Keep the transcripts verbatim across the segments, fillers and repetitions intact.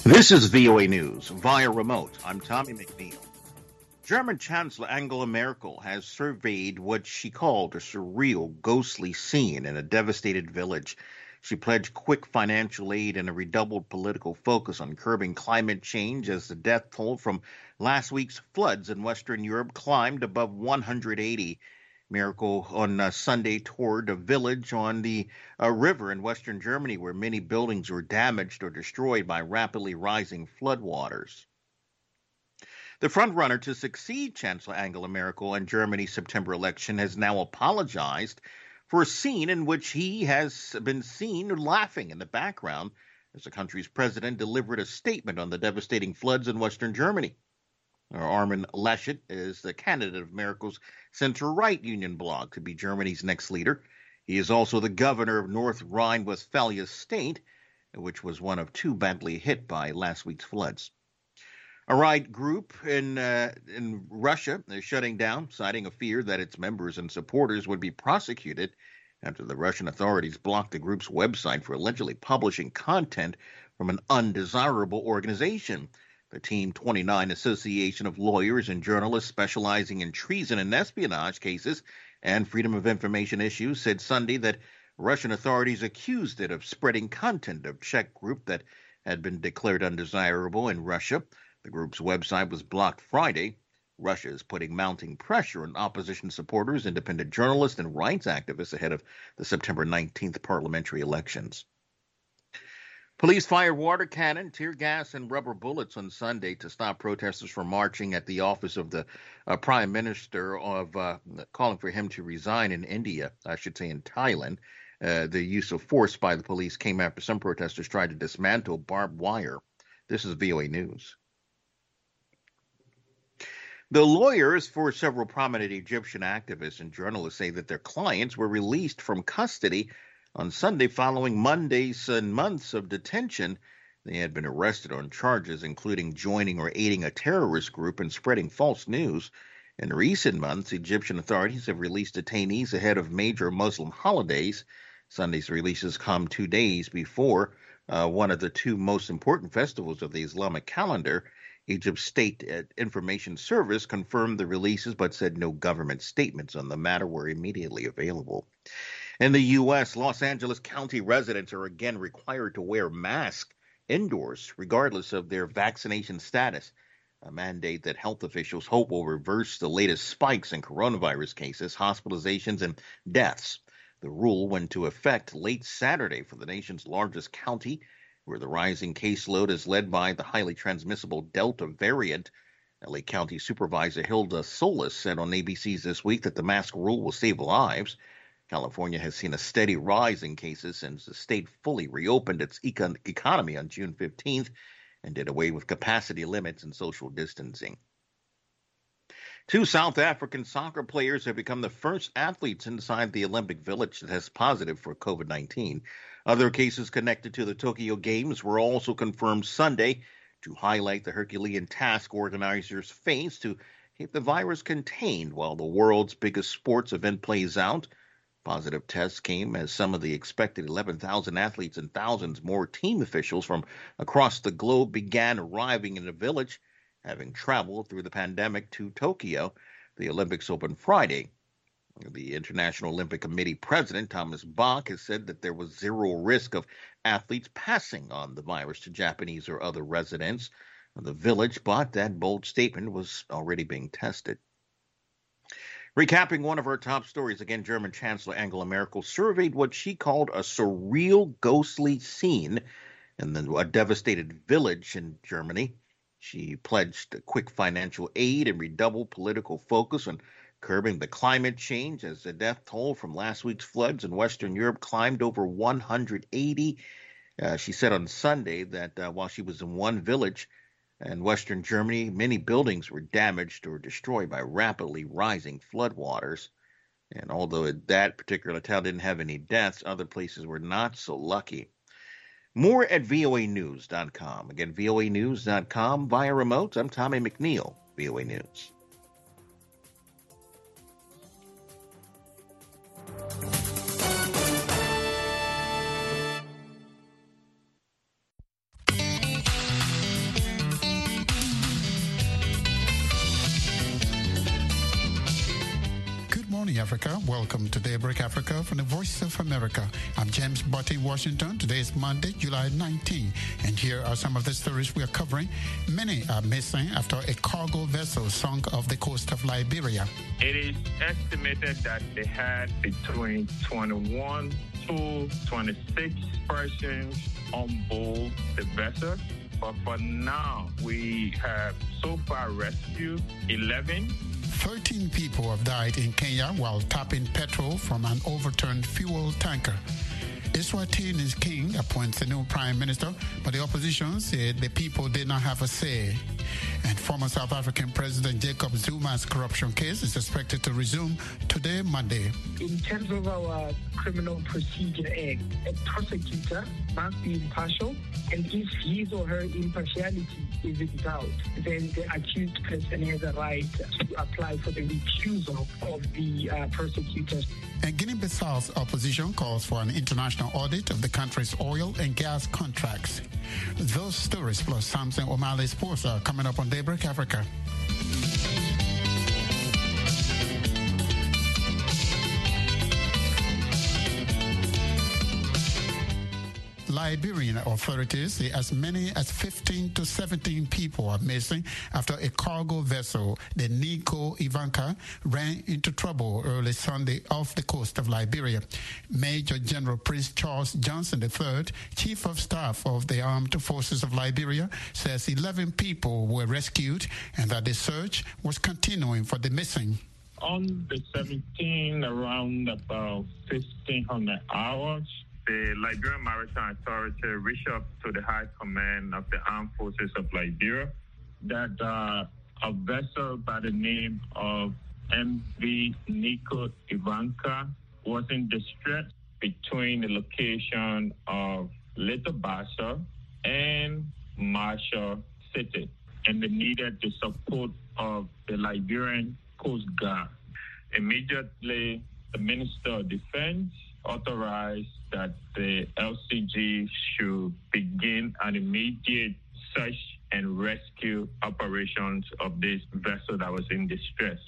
This is V O A News via remote. I'm Tommy McNeil. German Chancellor Angela Merkel has surveyed what she called a surreal, ghostly scene in a devastated village. She pledged quick financial aid and a redoubled political focus on curbing climate change as the death toll from last week's floods in Western Europe climbed above one hundred eighty. Merkel on uh, Sunday toured a village on the uh, river in western Germany where many buildings were damaged or destroyed by rapidly rising floodwaters. The frontrunner to succeed Chancellor Angela Merkel in Germany's September election has now apologized for a scene in which he has been seen laughing in the background as the country's president delivered a statement on the devastating floods in western Germany. Armin Laschet is the candidate of Merkel's center-right union bloc to be Germany's next leader. He is also the governor of North Rhine-Westphalia state, which was one of two badly hit by last week's floods. A right group in uh, in Russia is shutting down, citing a fear that its members and supporters would be prosecuted after the Russian authorities blocked the group's website for allegedly publishing content from an undesirable organization. The Team twenty-nine Association of Lawyers and Journalists specializing in treason and espionage cases and freedom of information issues said Sunday that Russian authorities accused it of spreading content of Czech group that had been declared undesirable in Russia. The group's website was blocked Friday. Russia is putting mounting pressure on opposition supporters, independent journalists, and rights activists ahead of the September nineteenth parliamentary elections. Police fired water cannon, tear gas, and rubber bullets on Sunday to stop protesters from marching at the office of the uh, Prime Minister of uh, calling for him to resign in India, I should say in Thailand. Uh, the use of force by the police came after some protesters tried to dismantle barbed wire. This is V O A News. The lawyers for several prominent Egyptian activists and journalists say that their clients were released from custody on Sunday following Mondays and months of detention. They had been arrested on charges including joining or aiding a terrorist group and spreading false news. In recent months, Egyptian authorities have released detainees ahead of major Muslim holidays. Sunday's releases come two days before uh, one of the two most important festivals of the Islamic calendar. Egypt's State Information Service confirmed the releases but said no government statements on the matter were immediately available. In the U S, Los Angeles County residents are again required to wear masks indoors, regardless of their vaccination status, a mandate that health officials hope will reverse the latest spikes in coronavirus cases, hospitalizations, and deaths. The rule went into effect late Saturday for the nation's largest county, where the rising caseload is led by the highly transmissible Delta variant. L A County Supervisor Hilda Solis said on A B C's This Week that the mask rule will save lives. California has seen a steady rise in cases since the state fully reopened its econ- economy on June fifteenth and did away with capacity limits and social distancing. Two South African soccer players have become the first athletes inside the Olympic Village to test positive for COVID nineteen. Other cases connected to the Tokyo Games were also confirmed Sunday to highlight the Herculean task organizers face to keep the virus contained while the world's biggest sports event plays out. Positive tests came as some of the expected eleven thousand athletes and thousands more team officials from across the globe began arriving in the village, having traveled through the pandemic to Tokyo. The Olympics opened Friday. The International Olympic Committee president, Thomas Bach, has said that there was zero risk of athletes passing on the virus to Japanese or other residents of the village, but that bold statement was already being tested. Recapping one of our top stories, again, German Chancellor Angela Merkel surveyed what she called a surreal, ghostly scene in the, a devastated village in Germany. She pledged quick financial aid and redoubled political focus on curbing the climate change as the death toll from last week's floods in Western Europe climbed over one hundred eighty. Uh, she said on Sunday that uh, while she was in one village in Western Germany, many buildings were damaged or destroyed by rapidly rising floodwaters. And although that particular town didn't have any deaths, other places were not so lucky. More at V O A news dot com. Again, V O A news dot com via remote. I'm Tommy McNeil, V O A News. Africa. Welcome to Daybreak Africa from the Voice of America. I'm James Butt in Washington. Today is Monday, July nineteenth, and here are some of the stories we are covering. Many are missing after a cargo vessel sunk off the coast of Liberia. It is estimated that they had between twenty-one to twenty-six persons on board the vessel. But for now, we have so far rescued eleven. thirteen people have died in Kenya while tapping petrol from an overturned fuel tanker. Eswatini's king appoints a new prime minister, but the opposition said the people did not have a say. And former South African President Jacob Zuma's corruption case is expected to resume today, Monday. In terms of our Criminal Procedure Act, a prosecutor must be impartial, and if his or her impartiality is in doubt, then the accused person has a right to apply for the recusal of the uh, prosecutor. And Guinea-Bissau's opposition calls for an international audit of the country's oil and gas contracts. Those stories plus Samson O'Malley Sports are coming up on Daybreak Africa. Liberian authorities say as many as fifteen to seventeen people are missing after a cargo vessel, the Nico Ivanka, ran into trouble early Sunday off the coast of Liberia. Major General Prince Charles Johnson the third, Chief of Staff of the Armed Forces of Liberia, says eleven people were rescued and that the search was continuing for the missing. On the seventeenth, around about fifteen hundred hours, the Liberian Maritime Authority reached up to the High Command of the Armed Forces of Liberia that uh, a vessel by the name of M V Nico Ivanka was in distress between the location of Little Bassa and Marshall City, and they needed the support of the Liberian Coast Guard. Immediately, the Minister of Defense authorized that the L C G should begin an immediate search and rescue operations of this vessel that was in distress.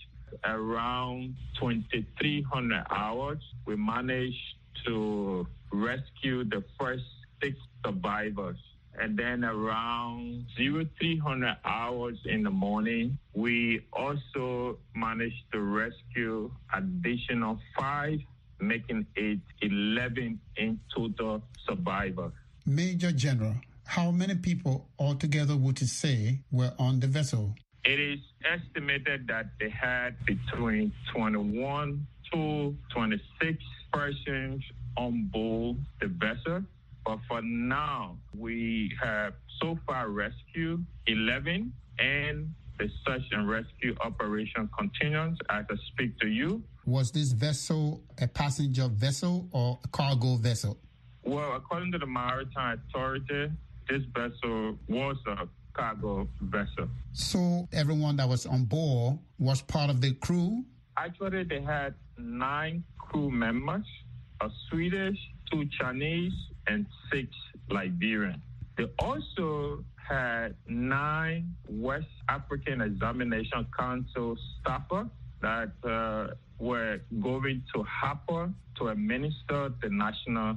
Around twenty-three hundred hours, we managed to rescue the first six survivors. And then around three hundred hours in the morning, we also managed to rescue additional five, making it eleven in total survivors. Major General, how many people altogether would you say were on the vessel? It is estimated that they had between twenty-one to twenty-six persons on board the vessel. But for now, we have so far rescued eleven, and the search and rescue operation continues as I speak to you. Was this vessel a passenger vessel or a cargo vessel? Well, according to the Maritime Authority, this vessel was a cargo vessel. So everyone that was on board was part of the crew? Actually, they had nine crew members, a Swedish, two Chinese, and six Liberian. They also had nine West African Examination Council staffers that uh, were going to Harper to administer the national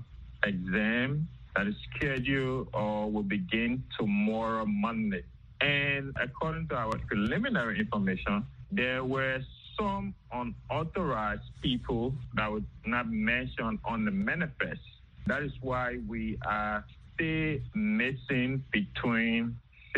exam that is scheduled or will begin tomorrow, Monday. And according to our preliminary information, there were some unauthorized people that were not mentioned on the manifest. That is why we are still missing between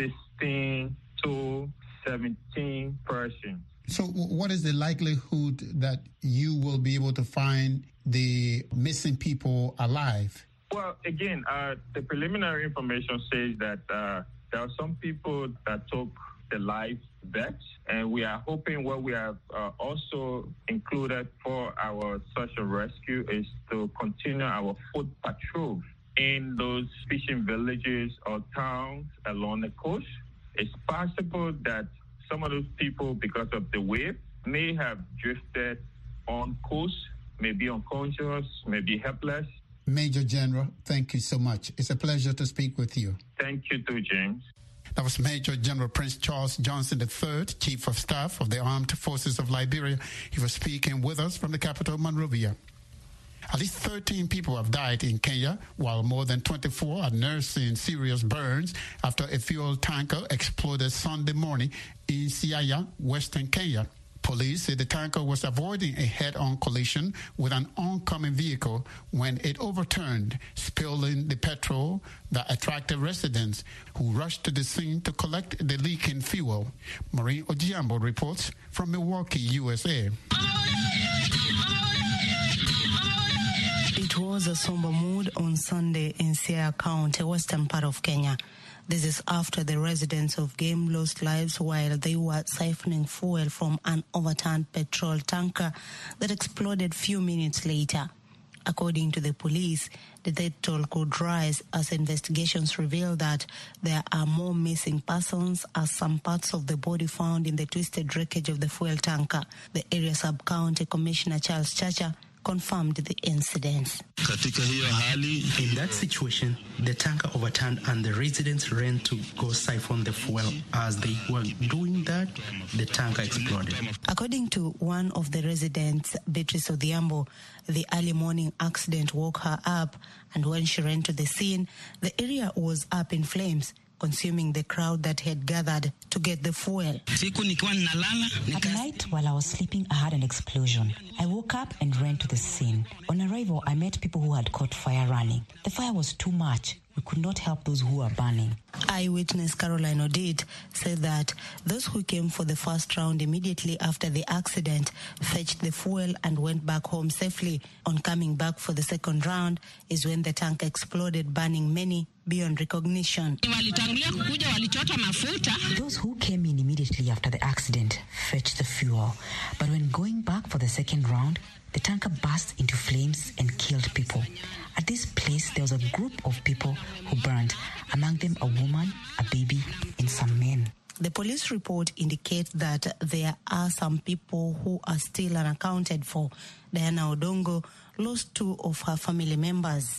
sixteen to seventeen persons. So what is the likelihood that you will be able to find the missing people alive? Well, again, uh, the preliminary information says that uh, there are some people that took the life vets, and we are hoping what we have uh, also included for our search and rescue is to continue our foot patrols in those fishing villages or towns along the coast. It's possible that some of those people, because of the wave, may have drifted on coast, may be unconscious, may be helpless. Major General, thank you so much. It's a pleasure to speak with you. Thank you too, James. That was Major General Prince Charles Johnson the third, Chief of Staff of the Armed Forces of Liberia. He was speaking with us from the capital, Monrovia. At least thirteen people have died in Kenya, while more than twenty-four are nursing serious burns after a fuel tanker exploded Sunday morning in Siaya, western Kenya. Police say the tanker was avoiding a head-on collision with an oncoming vehicle when it overturned, spilling the petrol that attracted residents who rushed to the scene to collect the leaking fuel. Maureen Ojiambo reports from Milwaukee, U S A. It was a somber mood on Sunday in Siaya County, western part of Kenya. This is after the residents of Game lost lives while they were siphoning fuel from an overturned petrol tanker that exploded few minutes later. According to the police, the death toll could rise as investigations reveal that there are more missing persons as some parts of the body found in the twisted wreckage of the fuel tanker. The area sub-county commissioner Charles Chacha confirmed the incidents. In that situation, the tanker overturned and the residents ran to go siphon the fuel. As they were doing that, the tanker exploded. According to one of the residents, Beatrice Odhiambo, the early morning accident woke her up, and when she ran to the scene, the area was up in flames, consuming the crowd that had gathered to get the fuel. At night, while I was sleeping, I had an explosion. I woke up and ran to the scene. On arrival, I met people who had caught fire running. The fire was too much. We could not help those who were burning. Eyewitness Caroline Odit said that those who came for the first round immediately after the accident fetched the fuel and went back home safely. On coming back for the second round is when the tank exploded, burning many beyond recognition. Those who came in immediately after the accident fetched the fuel, but when going back for the second round, the tanker burst into flames and killed people. At this place, there was a group of people who burned, among them a woman, a baby, and some men. The police report indicates that there are some people who are still unaccounted for. Diana Odongo lost two of her family members.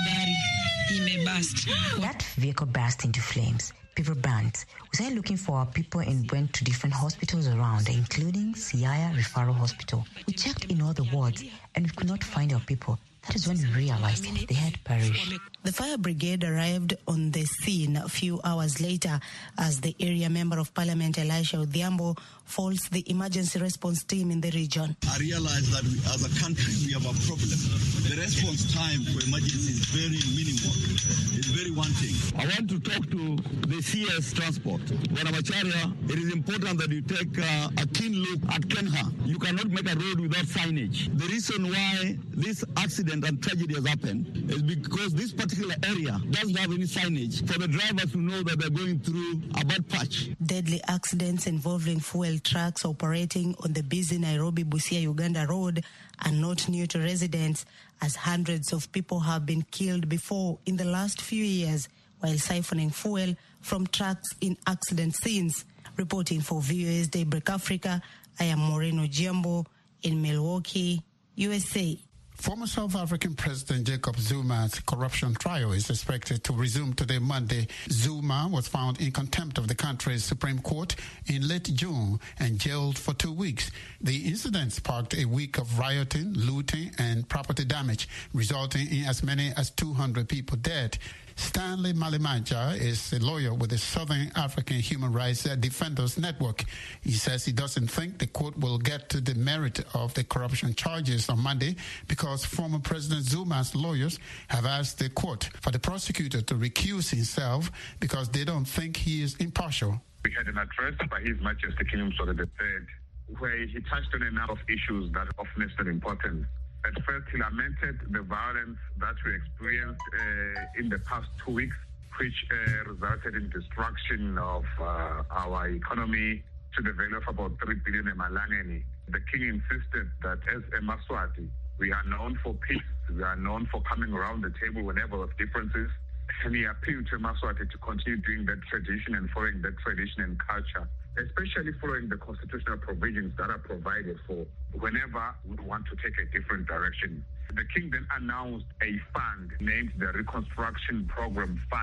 That vehicle burst into flames. People burned. We started looking for our people and went to different hospitals around, including Siaya Referral Hospital. We checked in all the wards and we could not find our people. That is when we realized they had perished. The fire brigade arrived on the scene a few hours later as the area member of parliament, Elisha Odhiambo, folds the emergency response team in the region. I realize that we, as a country, we have a problem. The response time for emergency is very minimal. It's very wanting. I want to talk to the C S Transport. Wanamacharia, it is important that you take uh, a keen look at Kenha. You cannot make a road without signage. The reason why this accident and tragedy has happened is because this particular area doesn't have any signage for the drivers to know that they're going through a bad patch. Deadly accidents involving fuel trucks operating on the busy Nairobi-Busia, Uganda road are not new to residents, as hundreds of people have been killed before in the last few years while siphoning fuel from trucks in accident scenes. Reporting for V O A's Daybreak Africa, I am Maureen Ojiambo in Milwaukee, U S A. Former South African President Jacob Zuma's corruption trial is expected to resume today, Monday. Zuma was found in contempt of the country's Supreme Court in late June and jailed for two weeks. The incident sparked a week of rioting, looting, and property damage, resulting in as many as two hundred people dead. Stanley Malimaja is a lawyer with the Southern African Human Rights Defenders Network. He says he doesn't think the court will get to the merit of the corruption charges on Monday because former President Zuma's lawyers have asked the court for the prosecutor to recuse himself because they don't think he is impartial. We had an address by His Majesty King Mswati the third, where he touched on a number of issues that are of national importance. At first, he lamented the violence that we experienced uh, in the past two weeks, which uh, resulted in destruction of uh, our economy to the value of about three billion emalangeni. The king insisted that as a Maswati, we are known for peace, we are known for coming around the table whenever there are differences, and he appealed to Maswati to continue doing that tradition and following that tradition and culture, especially following the constitutional provisions that are provided for whenever we want to take a different direction. The king then announced a fund named the Reconstruction Program Fund,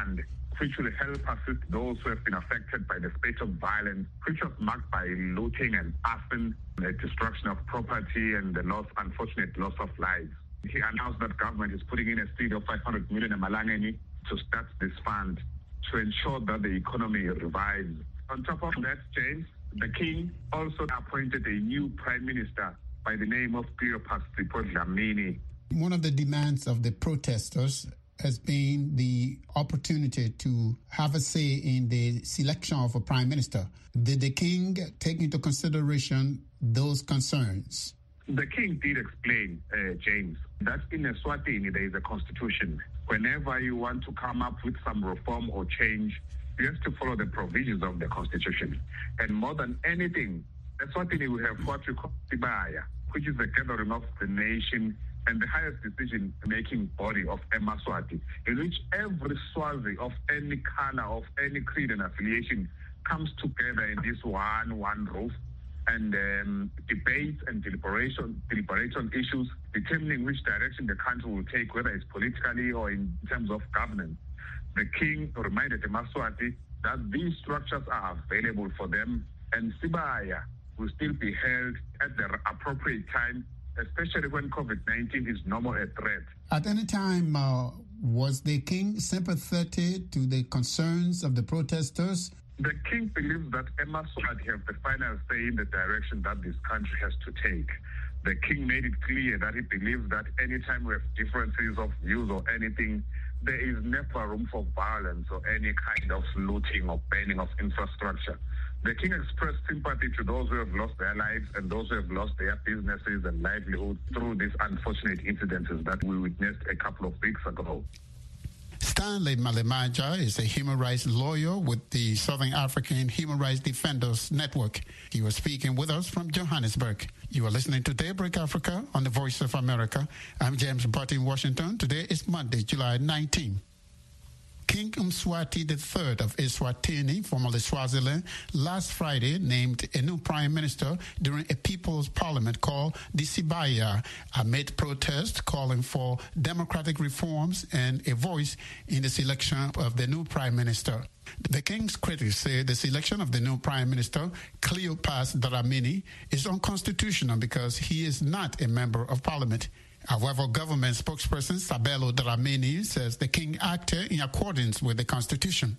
which will help assist those who have been affected by the spate of violence, which was marked by looting and arson, the destruction of property, and the loss, unfortunate loss of lives. He announced that government is putting in a seed of five hundred million emalangeni to start this fund to ensure that the economy revives. On top of that, James, the king also appointed a new prime minister by the name of Cleopas Sipho Dlamini. One of the demands of the protesters has been the opportunity to have a say in the selection of a prime minister. Did the king take into consideration those concerns? The king did explain, uh, James, that in Eswatini there is a constitution. Whenever you want to come up with some reform or change, you have to follow the provisions of the constitution. And more than anything, Eswatini we have what we call Sibaya, which is the gathering of the nation and the highest decision-making body of Emaswati, in which every Swazi of any color, of any creed and affiliation comes together in this one, one roof and um, debates and deliberation, deliberate on issues, determining which direction the country will take, whether it's politically or in terms of governance. The king reminded Emaswati that these structures are available for them, and Sibaya will still be held at the appropriate time, especially when COVID nineteen is no more a threat. At any time, uh, was the king sympathetic to the concerns of the protesters? The king believes that Emaswati have the final say in the direction that this country has to take. The king made it clear that he believes that anytime we have differences of views or anything, there is never room for violence or any kind of looting or burning of infrastructure. The king expressed sympathy to those who have lost their lives and those who have lost their businesses and livelihoods through these unfortunate incidences that we witnessed a couple of weeks ago. Stanley Malemaja is a human rights lawyer with the Southern African Human Rights Defenders Network. He was speaking with us from Johannesburg. You are listening to Daybreak Africa on the Voice of America. I'm James Butt in Washington. Today is Monday, July nineteenth. King Mswati the third of Eswatini, formerly Swaziland, last Friday named a new prime minister during a people's parliament called the Sibaya, amid protests calling for democratic reforms and a voice in the selection of the new prime minister. The king's critics say the selection of the new prime minister, Cleopas Dlamini, is unconstitutional because he is not a member of parliament. However, government spokesperson Sabelo Dlamini says the king acted in accordance with the constitution.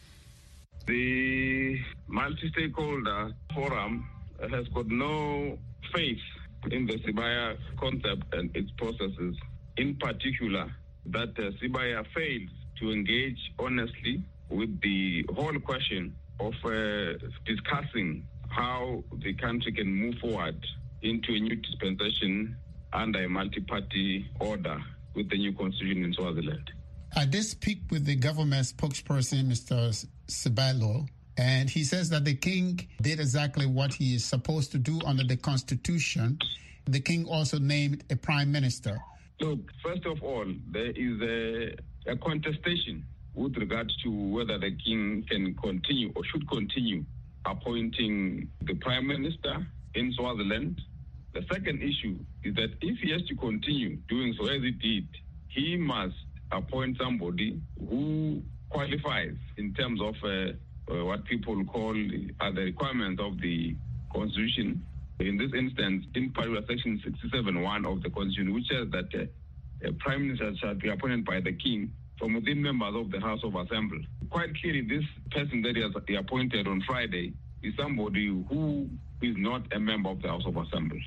The multi-stakeholder forum has got no faith in the Sibaya concept and its processes. In particular, that uh, Sibaya failed to engage honestly with the whole question of uh, discussing how the country can move forward into a new dispensation under a multi-party order with the new constitution in Swaziland. I did speak with the government spokesperson, Mister Sabelo, and he says that the king did exactly what he is supposed to do under the constitution. The king also named a prime minister. Look, first of all, there is a, a contestation with regard to whether the king can continue or should continue appointing the prime minister in Swaziland. The second issue is that if he has to continue doing so as he did, he must appoint somebody who qualifies in terms of uh, uh, what people call uh, the requirements of the Constitution. In this instance, in particular, Section sixty-seven point one of the Constitution, which says that uh, a Prime Minister shall be appointed by the King from within members of the House of Assembly. Quite clearly, this person that he has appointed on Friday is somebody who is not a member of the House of Assembly.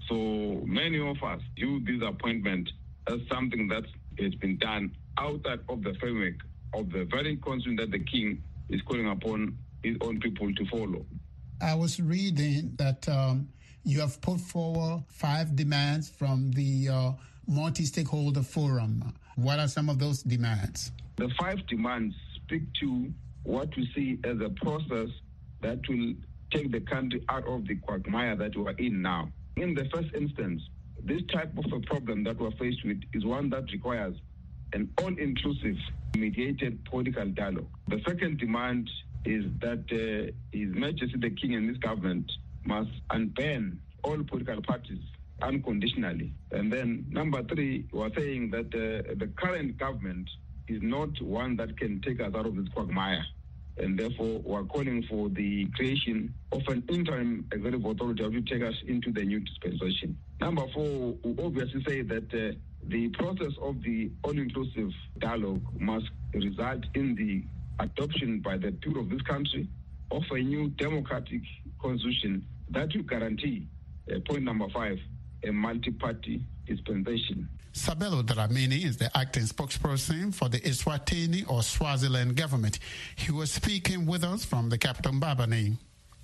So many of us view this appointment as something that has been done outside of the framework of the very constitution that the king is calling upon his own people to follow. I was reading that um, you have put forward five demands from the uh, multi-stakeholder forum. What are some of those demands? The five demands speak to what we see as a process that will take the country out of the quagmire that we are in now. In the first instance, this type of a problem that we're faced with is one that requires an all-inclusive, mediated political dialogue. The second demand is that uh, His Majesty the King and this government must unban all political parties unconditionally. And then number three, we're saying that uh, the current government is not one that can take us out of this quagmire. And therefore, we're calling for the creation of an interim executive authority to take us into the new dispensation. Number four, we obviously say that uh, the process of the all-inclusive dialogue must result in the adoption by the people of this country of a new democratic constitution that will guarantee, uh, point number five, a multi-party dispensation. Sabelo Dlamini is the acting spokesperson for the Eswatini or Swaziland government. He was speaking with us from the capital, Mbabane.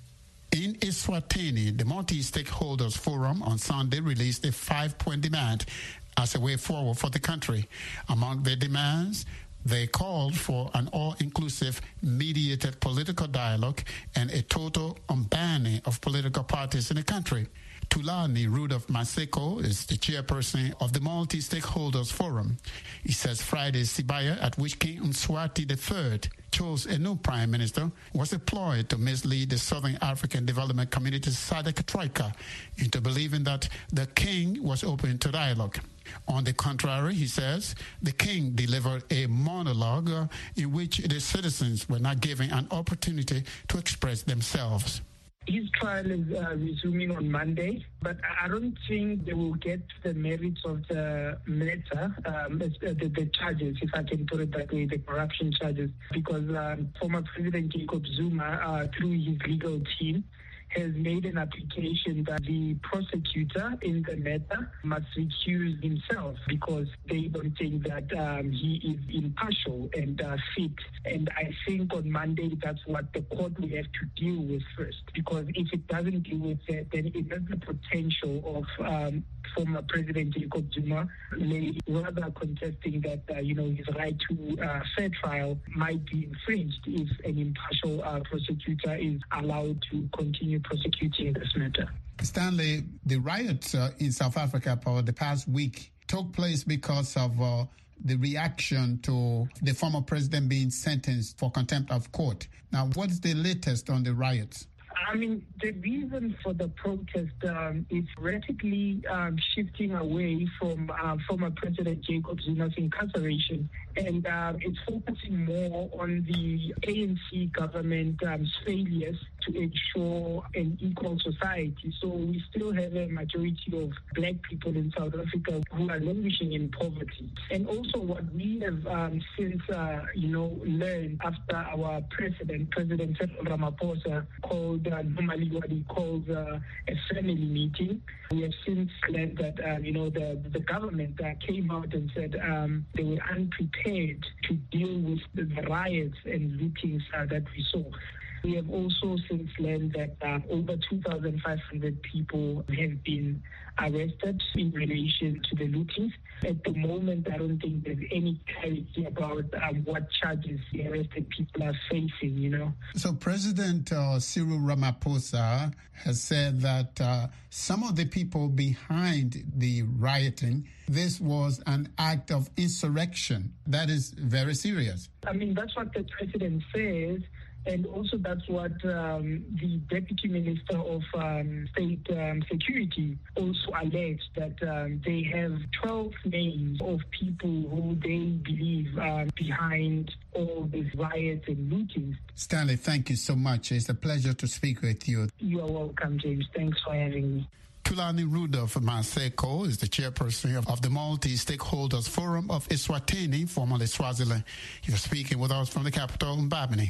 In Eswatini, the Multi-Stakeholders Forum on Sunday released a five-point demand as a way forward for the country. Among their demands, they called for an all-inclusive, mediated political dialogue and a total unbanning of political parties in the country. Tulani Rudolph Maseko is the chairperson of the Multi-Stakeholders Forum. He says Friday's Sibaya, at which King Mswati the third chose a new prime minister, was a ploy to mislead the Southern African Development Community S A D C Troika into believing that the king was open to dialogue. On the contrary, he says, the king delivered a monologue uh, in which the citizens were not given an opportunity to express themselves. His trial is uh, resuming on Monday, but I don't think they will get the merits of the matter, um, the, the charges, if I can put it that way, the corruption charges, because um, former President Jacob Zuma, uh, through his legal team, has made an application that the prosecutor in the matter must recuse himself because they don't think that um, he is impartial and uh, fit. And I think on Monday that's what the court will have to deal with first, because if it doesn't deal with that, then it has the potential of um, former President Jacob Zuma may rather contesting that, uh, you know, his right to uh, fair trial might be infringed if an impartial uh, prosecutor is allowed to continue prosecuting this matter. Stanley, the riots uh, in South Africa for the past week took place because of uh, the reaction to the former president being sentenced for contempt of court. Now, what's the latest on the riots? I mean, the reason for the protest um, is rapidly um, shifting away from uh, former President Jacob Zuma's incarceration, and uh, it's focusing more on the A N C government um, failures to ensure an equal society. So we still have a majority of black people in South Africa who are languishing in poverty. And also what we have um, since, uh, you know, learned after our president, President Cyril Ramaphosa, called uh, normally what he calls uh, a family meeting. We have since learned that, uh, you know, the, the government uh, came out and said um, they were unprepared to deal with the, the riots and lootings uh, that we saw. We have also since learned that uh, over two thousand five hundred people have been arrested in relation to the lootings. At the moment, I don't think there's any clarity about um, what charges the arrested people are facing, you know. So President uh, Cyril Ramaphosa has said that uh, some of the people behind the rioting, this was an act of insurrection. That is very serious. I mean, that's what the president says. And also that's what um, the Deputy Minister of um, State um, Security also alleged, that um, they have twelve names of people who they believe are behind all these riots and lootings. Stanley, thank you so much. It's a pleasure to speak with you. You are welcome, James. Thanks for having me. Tulani Rudolph Maseko is the chairperson of the Multi-Stakeholders Forum of Eswatini, formerly Swaziland. He was speaking with us from the capital, Mbabane.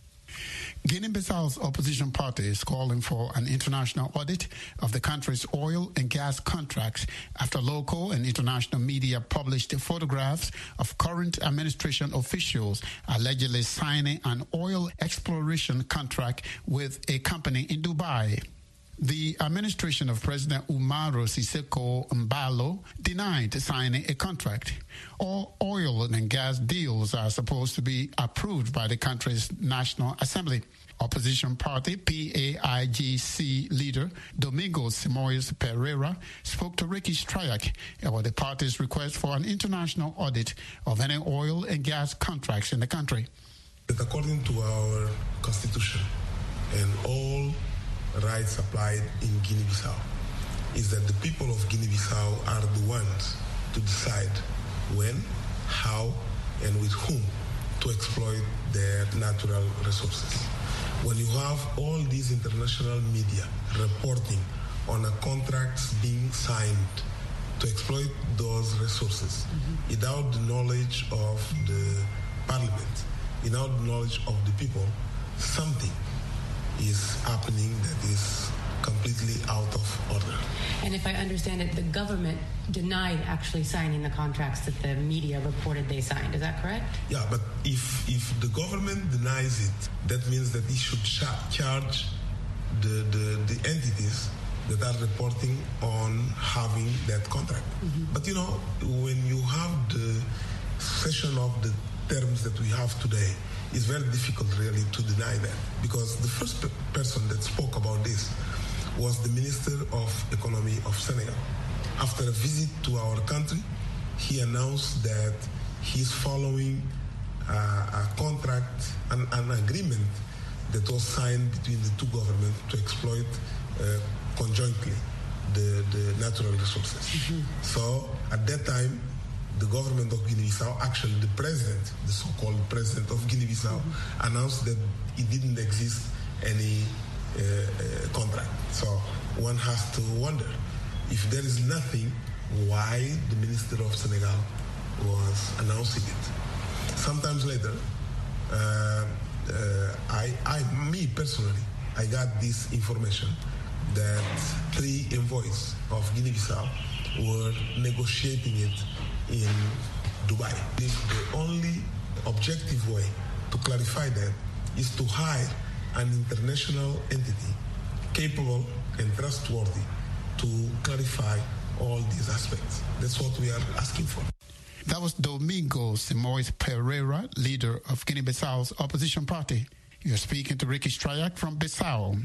Guinea-Bissau's opposition party is calling for an international audit of the country's oil and gas contracts after local and international media published photographs of current administration officials allegedly signing an oil exploration contract with a company in Dubai. The administration of President Umaro Sissoco Embalo denied signing a contract. All oil and gas deals are supposed to be approved by the country's National Assembly. Opposition party P A I G C leader Domingos Simoes Pereira spoke to Ricky Strayak about the party's request for an international audit of any oil and gas contracts in the country. According to our constitution and all rights applied in Guinea-Bissau, is that the people of Guinea-Bissau are the ones to decide when, how, and with whom to exploit their natural resources. When you have all these international media reporting on a contracts being signed to exploit those resources mm-hmm. without the knowledge of the parliament, without the knowledge of the people, something is happening that is completely out of order. And if I understand it, the government denied actually signing the contracts that the media reported they signed. Is that correct? Yeah, but if if the government denies it, that means that it should cha- charge the, the, the entities that are reporting on having that contract. Mm-hmm. But you know, when you have the session of the terms that we have today, it's very difficult really to deny that, because the first pe- person that spoke about this was the Minister of Economy of Senegal. After a visit to our country, he announced that he's following uh, a contract, an, an agreement that was signed between the two governments to exploit uh, conjointly the, the natural resources. Mm-hmm. So at that time, the government of Guinea-Bissau, actually the president, the so-called president of Guinea-Bissau, mm-hmm. announced that it didn't exist any uh, uh, contract. So one has to wonder, if there is nothing, why the Minister of Senegal was announcing it. Sometimes later, uh, uh, I, I, me personally, I got this information that three envoys of Guinea-Bissau were negotiating it in Dubai. The only objective way to clarify that is to hire an international entity capable and trustworthy to clarify all these aspects. That's what we are asking for. That was Domingo Simoes Pereira, leader of Guinea-Bissau's opposition party. You're speaking to Ricky Strayak from Bissau.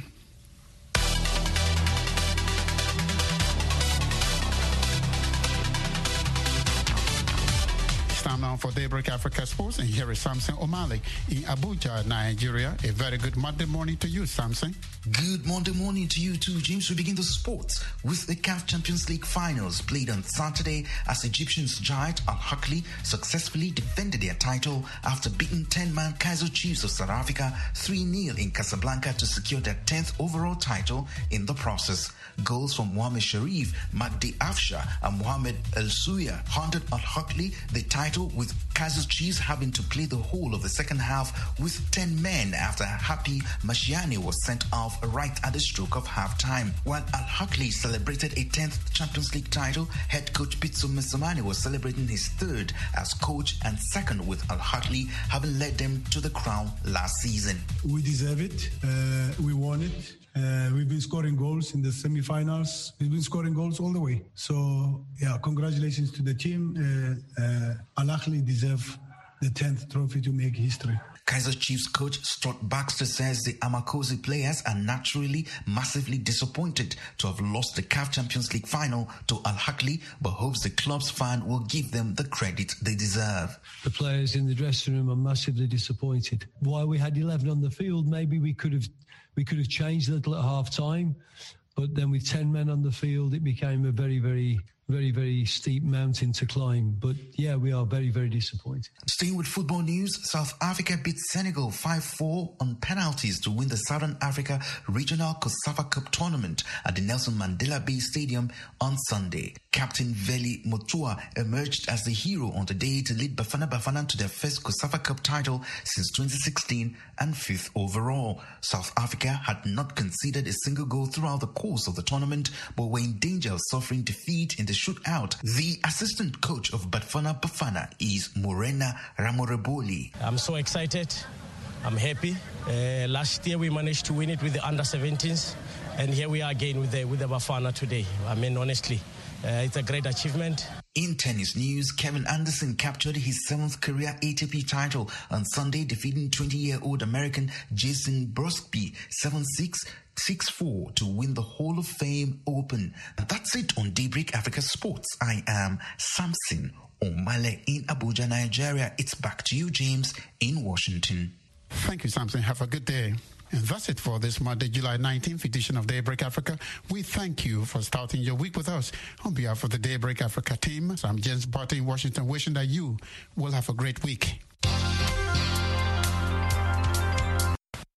Time now for Daybreak Africa Sports, and here is Samson O'Malley in Abuja, Nigeria. A very good Monday morning to you, Samson. Good Monday morning to you too, James. We begin the sports with the C A F Champions League finals played on Saturday as Egyptians giant Al Ahly successfully defended their title after beating ten-man Kaizer Chiefs of South Africa three nil in Casablanca to secure their tenth overall title in the process. Goals from Mohamed Sharif, Magdi Afsha and Mohamed El Souya handed Al Ahly the title, with Kaizer Chiefs having to play the whole of the second half with ten men after Happy Mashiane was sent off right at the stroke of half-time. While Al Ahly celebrated a tenth Champions League title, head coach Pitso Mosimane was celebrating his third as coach and second, with Al Ahly having led them to the crown last season. We deserve it. Uh, we won it. Uh, we've been scoring goals in the semi-finals. We've been scoring goals all the way. So, yeah, congratulations to the team. Uh, uh, Al Ahly deserve the tenth trophy to make history. Kaizer Chiefs coach Stuart Baxter says the Amakosi players are naturally massively disappointed to have lost the C A F Champions League final to Al Ahly, but hopes the club's fan will give them the credit they deserve. The players in the dressing room are massively disappointed. While we had eleven on the field, maybe we could have we could have changed a little at half time, but then with ten men on the field, it became a very, very Very, very steep mountain to climb. But yeah, we are very, very disappointed. Staying with football news, South Africa beat Senegal five four on penalties to win the Southern Africa Regional COSAFA Cup tournament at the Nelson Mandela Bay Stadium on Sunday. Captain Veli Motua emerged as the hero on the day to lead Bafana Bafana to their first COSAFA Cup title since twenty sixteen and fifth overall. South Africa had not conceded a single goal throughout the course of the tournament, but were in danger of suffering defeat in the shootout. The assistant coach of Bafana Bafana is Morena Ramoreboli. I'm so excited. I'm happy. Uh, last year we managed to win it with the under seventeens, and here we are again with the with the Bafana today. I mean, honestly, uh, it's a great achievement. In tennis news, Kevin Anderson captured his seventh career A T P title on Sunday, defeating twenty-year-old American Jason Brooksby seven six, six four to win the Hall of Fame Open. And that's it on Daybreak Africa Sports. I am Samson O'Malley in Abuja, Nigeria. It's back to you, James, in Washington. Thank you, Samson. Have a good day. And that's it for this Monday, July nineteenth edition of Daybreak Africa. We thank you for starting your week with us. On behalf of the Daybreak Africa team, I'm James Barton in Washington, wishing that you will have a great week.